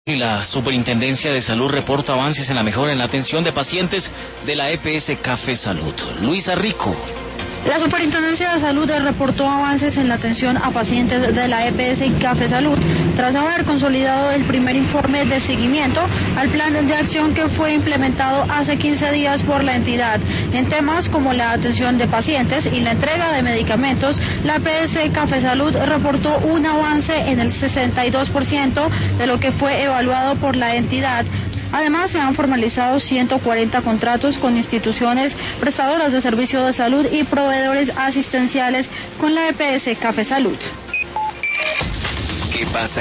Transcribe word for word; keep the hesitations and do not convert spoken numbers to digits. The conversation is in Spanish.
Y la Superintendencia de Salud reporta avances en la mejora en la atención de pacientes de la E P S Café Salud. Luisa Rico. La Superintendencia de Salud reportó avances en la atención a pacientes de la E P S Café Salud tras haber consolidado el primer informe de seguimiento al plan de acción que fue implementado hace quince días por la entidad. En temas como la atención de pacientes y la entrega de medicamentos, la E P S Café Salud reportó un avance en el sesenta y dos por ciento de lo que fue evaluado por la entidad. Además, se han formalizado ciento cuarenta contratos con instituciones prestadoras de servicio de salud y proveedores asistenciales con la E P S Café Salud. ¿Qué pasa?